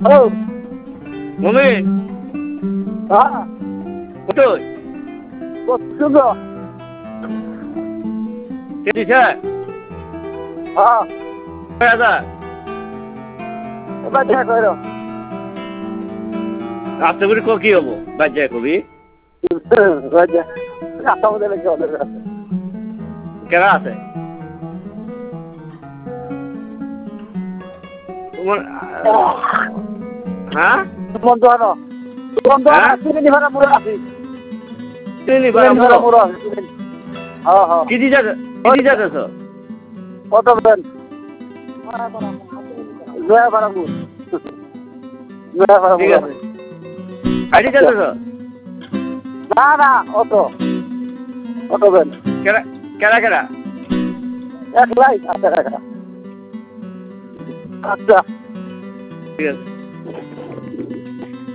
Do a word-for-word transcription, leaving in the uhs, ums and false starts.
hello মমিন হ্যাঁ কোথায় শুনছো কে দিছে হ্যাঁ কয় হাজার এবার দেখা করো রাস্তা করে কি হবো বাজ্যা কবি রাস্তা মধ্যে লেগে ওদের কাছে কেনা আছে তোমার হ্যাঁ বন্ধু আনো বন্ধু আনো চিনি ভাড়া মুড়া আছি চিনি ভাড়া বাড়া মুড়া আছে হ্যাঁ হ্যাঁ কি দিয়ে যাচ্ছে কি দিয়ে যাচ্ছ কত বেন নয়া ভাড়া মুড় নয়া ভাড়া ঠিক মুড় আছে আইডি যাচ্ছ না না অটো অটো বেন কেনা কেনা কেনা এক লাইট আচ্ছা আচ্ছা ঠিক আছে